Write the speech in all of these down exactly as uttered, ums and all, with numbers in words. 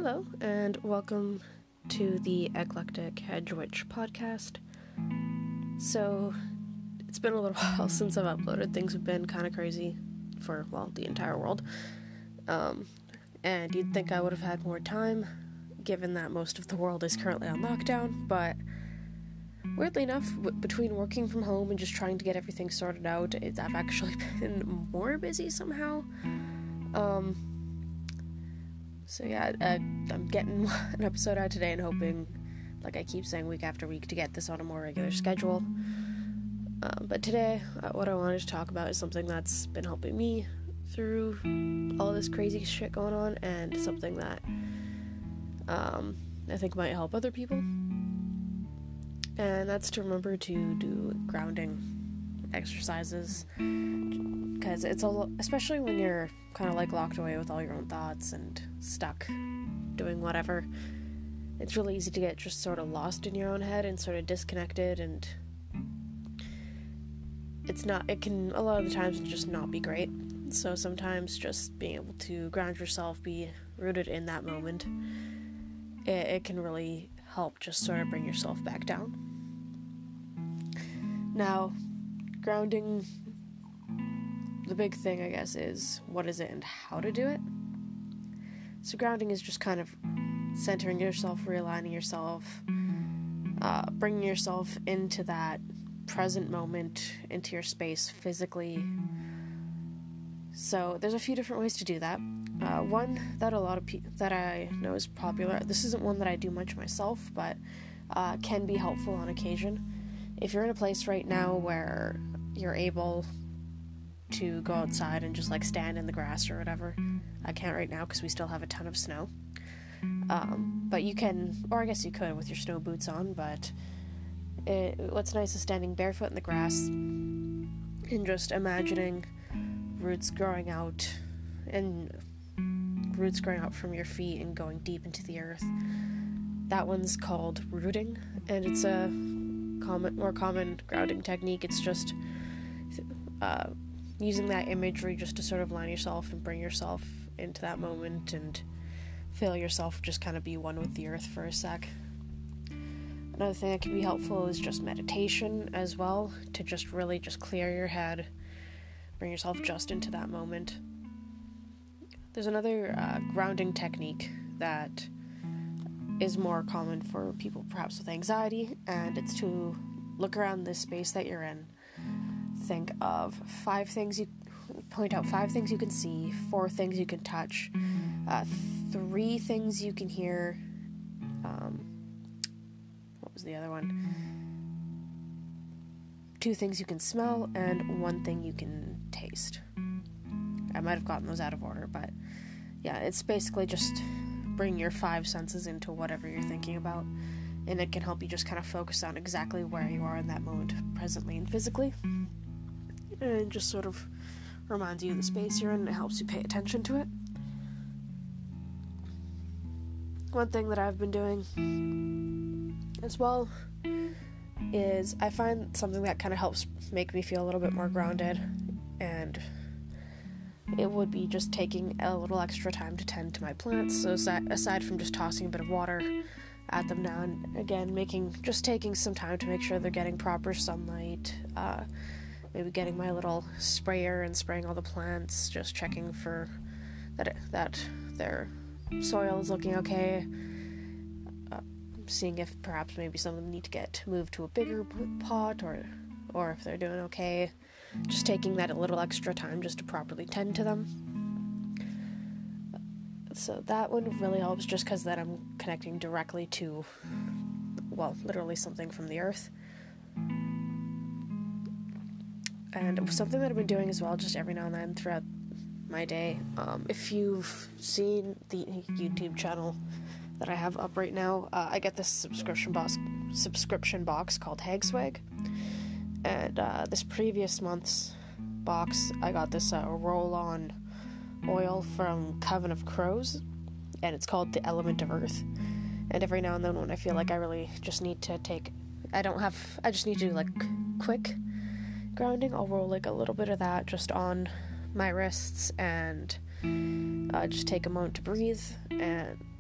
Hello, and welcome to the Eclectic Hedge Witch podcast. So, it's been a little while since I've uploaded. Things have been kind of crazy for, well, the entire world. Um, and you'd think I would have had more time, given that most of the world is currently on lockdown, but weirdly enough, w- between working from home and just trying to get everything sorted out, it, I've actually been more busy somehow. Um... So yeah, uh, I'm getting an episode out today and hoping, like I keep saying week after week, to get this on a more regular schedule. Um, but today, uh, what I wanted to talk about is something that's been helping me through all this crazy shit going on, and something that um, I think might help other people. And that's to remember to do grounding exercises, because it's a lo- especially when you're kind of like locked away with all your own thoughts and stuck doing whatever, it's really easy to get just sort of lost in your own head and sort of disconnected, and it's not it can a lot of the times just not be great. So sometimes just being able to ground yourself, be rooted in that moment, it, it can really help just sort of bring yourself back down. Now, grounding, the big thing, I guess, is what is it and how to do it. So grounding is just kind of centering yourself, realigning yourself, uh, bringing yourself into that present moment, into your space physically. So there's a few different ways to do that. Uh, one that a lot of people that I know is popular. This isn't one that I do much myself, but uh, can be helpful on occasion. If you're in a place right now where you're able to go outside and just like stand in the grass or whatever. I can't right now because we still have a ton of snow. Um, but you can, or I guess you could with your snow boots on, but it, what's nice is standing barefoot in the grass and just imagining roots growing out and roots growing out from your feet and going deep into the earth. That one's called rooting, and it's a common, more common grounding technique. It's just uh, using that imagery just to sort of line yourself and bring yourself into that moment and feel yourself just kind of be one with the earth for a sec. Another thing that can be helpful is just meditation as well, to just really just clear your head, bring yourself just into that moment. There's another uh, grounding technique that is more common for people perhaps with anxiety, and it's to look around the space that you're in. Think of five things you point out five things you can see, four things you can touch, uh, three things you can hear. Um, what was the other one? Two things you can smell, and one thing you can taste. I might have gotten those out of order, but yeah, it's basically just bring your five senses into whatever you're thinking about, and it can help you just kind of focus on exactly where you are in that moment, presently and physically. And it just sort of reminds you of the space you're in, and it helps you pay attention to it. One thing that I've been doing as well is I find something that kind of helps make me feel a little bit more grounded, and it would be just taking a little extra time to tend to my plants. So aside from just tossing a bit of water at them now and again, making just taking some time to make sure they're getting proper sunlight, uh, maybe getting my little sprayer and spraying all the plants, just checking for that it, that their soil is looking okay, uh, seeing if perhaps maybe some of them need to get moved to a bigger pot, or or if they're doing okay, just taking that a little extra time just to properly tend to them. So that one really helps, just because then I'm connecting directly to, well, literally something from the earth. And something that I've been doing as well, just every now and then throughout my day, um, if you've seen the YouTube channel that I have up right now, uh, I get this subscription box, subscription box called Hagswag, and uh, this previous month's box, I got this uh, roll-on oil from Coven of Crows, and it's called the Element of Earth. And every now and then when I feel like I really just need to take, I don't have, I just need to do like quick grounding, I'll roll like a little bit of that just on my wrists and uh, just take a moment to breathe, and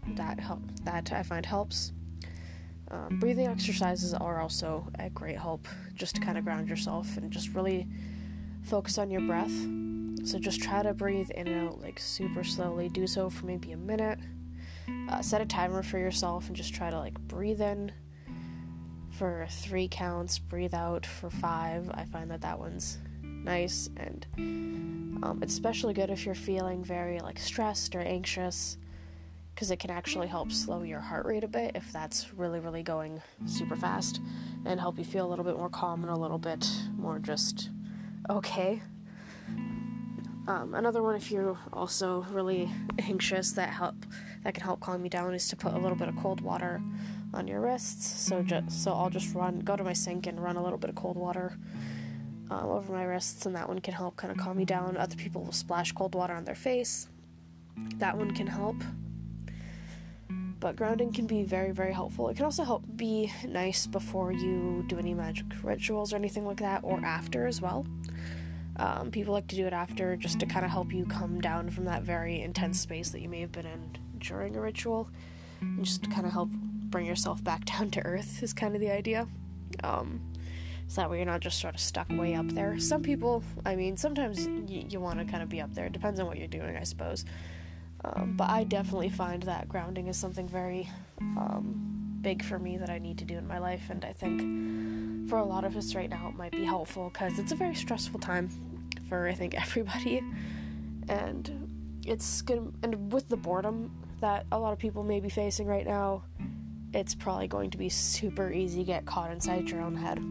that help that I find helps. Um, breathing exercises are also a great help, just to kind of ground yourself and just really focus on your breath. So just try to breathe in and out like super slowly. Do so for maybe a minute. Uh, set a timer for yourself and just try to like breathe in for three counts, breathe out for five. I find that that one's nice, and um, it's especially good if you're feeling very like stressed or anxious, because it can actually help slow your heart rate a bit if that's really, really going super fast, and help you feel a little bit more calm and a little bit more just okay. Um, another one, if you're also really anxious, that help that can help calm you down, is to put a little bit of cold water on your wrists. So just so I'll just run, go to my sink and run a little bit of cold water um, over my wrists, and that one can help kind of calm me down. Other people will splash cold water on their face. That one can help. But grounding can be very, very helpful. It can also help be nice before you do any magic rituals or anything like that, or after as well. Um, people like to do it after, just to kind of help you come down from that very intense space that you may have been in during a ritual, and just to kind of help bring yourself back down to earth is kind of the idea. Um, so that way you're not just sort of stuck way up there. Some people, I mean, sometimes y- you want to kind of be up there. It depends on what you're doing, I suppose. Um, but I definitely find that grounding is something very um, big for me that I need to do in my life, and I think for a lot of us right now it might be helpful, because it's a very stressful time for, I think, everybody, and it's good. And with the boredom that a lot of people may be facing right now, it's probably going to be super easy to get caught inside your own head.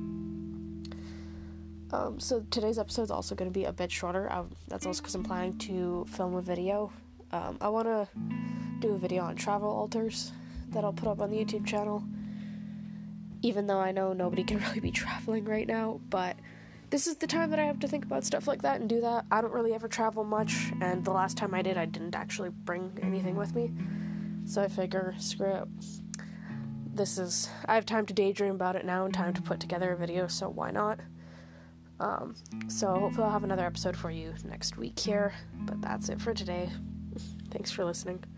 Um, so today's episode is also going to be a bit shorter. I, that's also because I'm planning to film a video. Um, I want to do a video on travel altars that I'll put up on the YouTube channel, even though I know nobody can really be traveling right now, but this is the time that I have to think about stuff like that and do that. I don't really ever travel much, and the last time I did, I didn't actually bring anything with me, so I figure, screw it. This is, I have time to daydream about it now and time to put together a video, so why not? Um, so hopefully I'll have another episode for you next week here, but that's it for today. Thanks for listening.